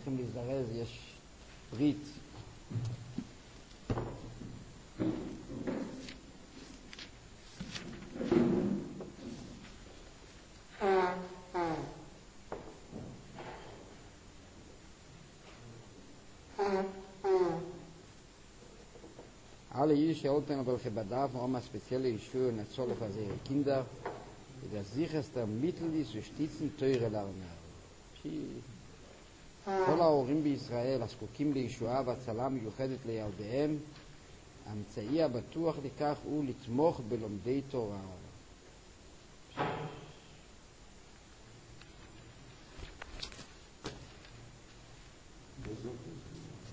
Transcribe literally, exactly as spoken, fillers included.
צריכים להזדרז, יש ברית. Alle jüdische Eltern, welche bedarfen auch mal spezielle Schuhe und Zolle für ihre Kinder, ist das sicherste Mittel, die zu stützen, teure lernen. כל ההורים בישראל הזקוקים לישועה והצלה מיוחדת לילדיהם, האמצעי הבטוח לכך הוא לתמוך בלומדי תורה.